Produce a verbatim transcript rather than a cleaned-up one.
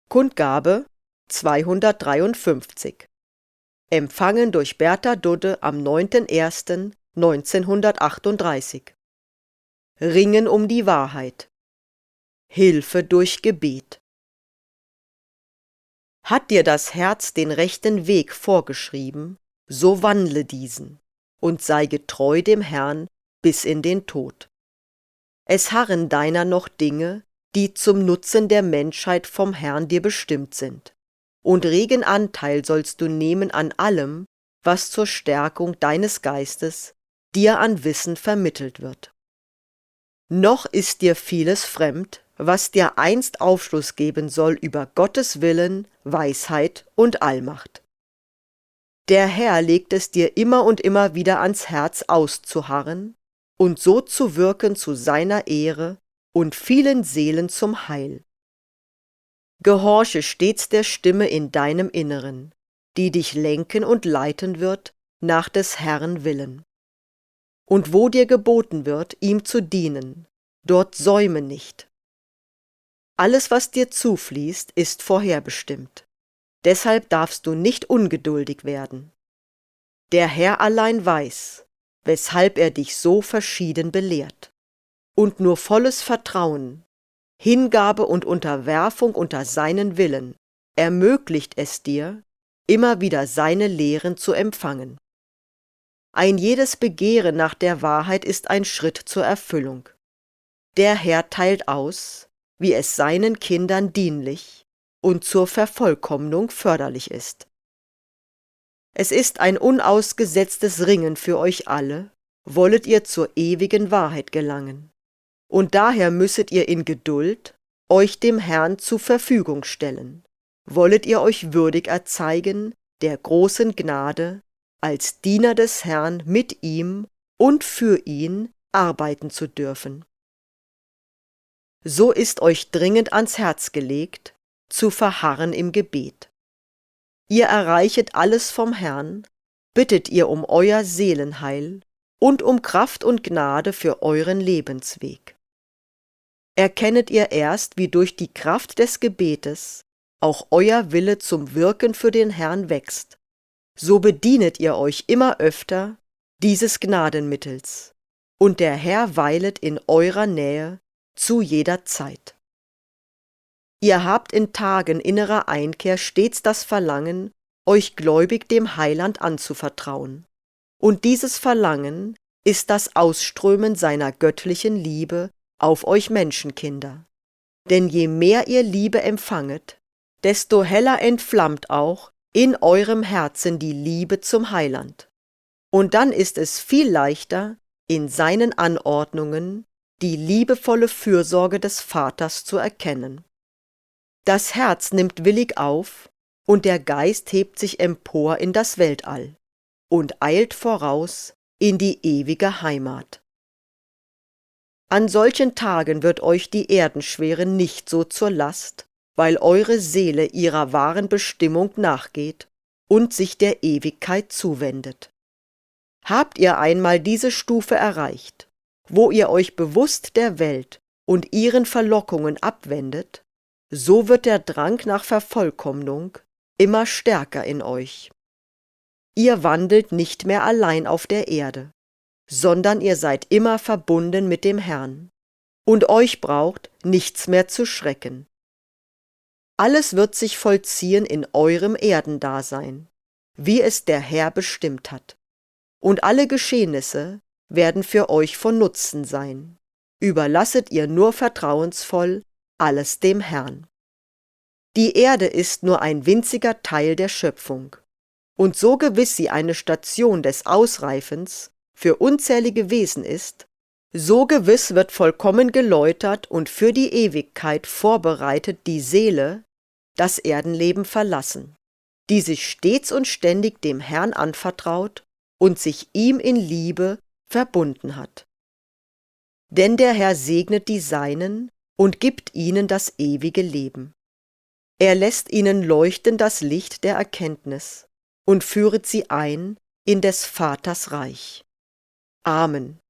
Kundgabe zweihundertdreiundfünfzig. Empfangen durch Bertha Dudde am neunten ersten neunzehnhundertachtunddreißig. Ringen um die Wahrheit. Hilfe durch Gebet. Hat dir das Herz den rechten Weg vorgeschrieben, so wandle diesen und sei getreu dem Herrn bis in den Tod. Es harren deiner noch Dinge, die zum Nutzen der Menschheit vom Herrn dir bestimmt sind, und regen Anteil sollst du nehmen an allem, was zur Stärkung deines Geistes dir an Wissen vermittelt wird. Noch ist dir vieles fremd, was dir einst Aufschluss geben soll über Gottes Willen, Weisheit und Allmacht. Der Herr legt es dir immer und immer wieder ans Herz auszuharren und so zu wirken zu seiner Ehre und vielen Seelen zum Heil. Gehorche stets der Stimme in deinem Inneren, die dich lenken und leiten wird nach des Herrn Willen. Und wo dir geboten wird, ihm zu dienen, dort säume nicht. Alles, was dir zufließt, ist vorherbestimmt. Deshalb darfst du nicht ungeduldig werden. Der Herr allein weiß, weshalb er dich so verschieden belehrt. Und nur volles Vertrauen, Hingabe und Unterwerfung unter seinen Willen ermöglicht es dir, immer wieder seine Lehren zu empfangen. Ein jedes Begehren nach der Wahrheit ist ein Schritt zur Erfüllung. Der Herr teilt aus, wie es seinen Kindern dienlich und zur Vervollkommnung förderlich ist. Es ist ein unausgesetztes Ringen für euch alle, wollet ihr zur ewigen Wahrheit gelangen. Und daher müsset ihr in Geduld euch dem Herrn zur Verfügung stellen, wollet ihr euch würdig erzeigen der großen Gnade, als Diener des Herrn mit ihm und für ihn arbeiten zu dürfen. So ist euch dringend ans Herz gelegt, zu verharren im Gebet. Ihr erreichet alles vom Herrn, bittet ihr um euer Seelenheil und um Kraft und Gnade für euren Lebensweg. Erkennet ihr erst, wie durch die Kraft des Gebetes auch euer Wille zum Wirken für den Herrn wächst, so bedienet ihr euch immer öfter dieses Gnadenmittels, und der Herr weilet in eurer Nähe zu jeder Zeit. Ihr habt in Tagen innerer Einkehr stets das Verlangen, euch gläubig dem Heiland anzuvertrauen, und dieses Verlangen ist das Ausströmen seiner göttlichen Liebe auf euch Menschenkinder. Denn je mehr ihr Liebe empfanget, desto heller entflammt auch in eurem Herzen die Liebe zum Heiland. Und dann ist es viel leichter, in seinen Anordnungen die liebevolle Fürsorge des Vaters zu erkennen. Das Herz nimmt willig auf, und der Geist hebt sich empor in das Weltall und eilt voraus in die ewige Heimat. An solchen Tagen wird euch die Erdenschwere nicht so zur Last, weil eure Seele ihrer wahren Bestimmung nachgeht und sich der Ewigkeit zuwendet. Habt ihr einmal diese Stufe erreicht, wo ihr euch bewusst der Welt und ihren Verlockungen abwendet, so wird der Drang nach Vervollkommnung immer stärker in euch. Ihr wandelt nicht mehr allein auf der Erde, sondern ihr seid immer verbunden mit dem Herrn, und euch braucht nichts mehr zu schrecken. Alles wird sich vollziehen in eurem Erdendasein, wie es der Herr bestimmt hat, und alle Geschehnisse werden für euch von Nutzen sein. Überlasset ihr nur vertrauensvoll alles dem Herrn. Die Erde ist nur ein winziger Teil der Schöpfung, und so gewiss sie eine Station des Ausreifens für unzählige Wesen ist, so gewiss wird vollkommen geläutert und für die Ewigkeit vorbereitet die Seele, das Erdenleben verlassen, die sich stets und ständig dem Herrn anvertraut und sich ihm in Liebe verbunden hat. Denn der Herr segnet die Seinen und gibt ihnen das ewige Leben. Er lässt ihnen leuchten das Licht der Erkenntnis und führet sie ein in des Vaters Reich. Amen.